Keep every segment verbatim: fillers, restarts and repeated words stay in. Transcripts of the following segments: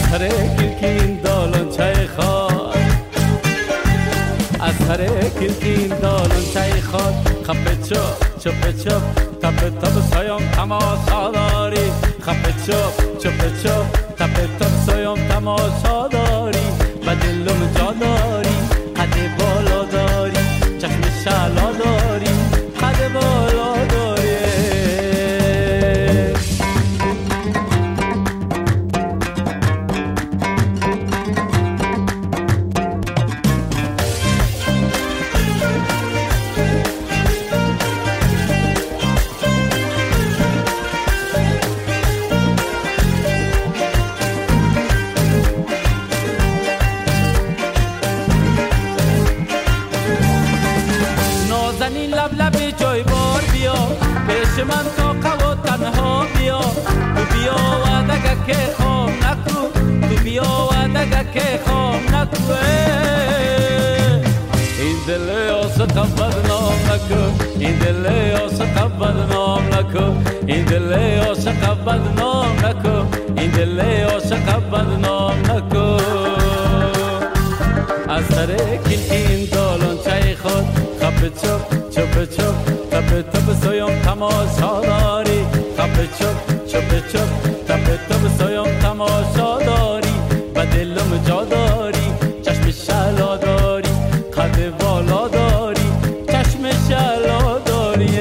سر کلکین دالان چای خواد از سر کلکین دالان چای خواد خفه چپ چپ چپ تپ تپ سایم تماشا داری خفه چپ چپ چپ تپ تپ سایم تماشا داری و دلم جا داری قد بالا داری چشم شلا داری قد بالا داری نازنین لب لب جای بار بیا پیش من تا قوا تنها بیا تو بیا و دگه که خوام نکو تو بیا و دگه که خوام نکو این دل عاشق بدنام نکو این دل عاشق بدنام نکو این دل عاشق بدنام نکو این دل عاشق بدنام نکو از سر کلکین دالان چای خود خفه چپ چپ چپ تپ تپ سایم تماشا داری خفه چپ چپ چپ تپ تپ سایم تماشا داری و دلم جا داری چشم شلا داری قد بالا داری چشم شلا داری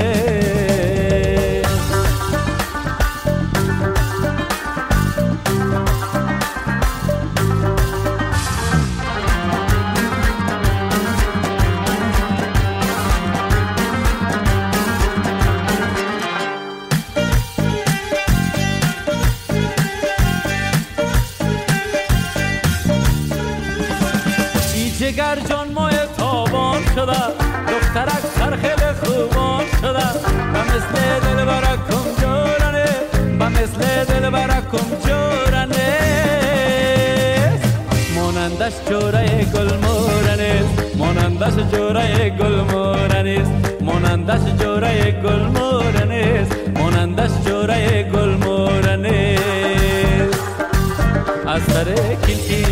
جگر جان ماه تابان شده دخترک سرخیل خوبان شده و مثل دل برکم جورانه و مثل دل برکم جورانه مانندش جوره گل مورانیست مانندش جوره گل مورانیست مانندش جوره گل مورانیست مانندش جوره گل مورانیست از سر کلکین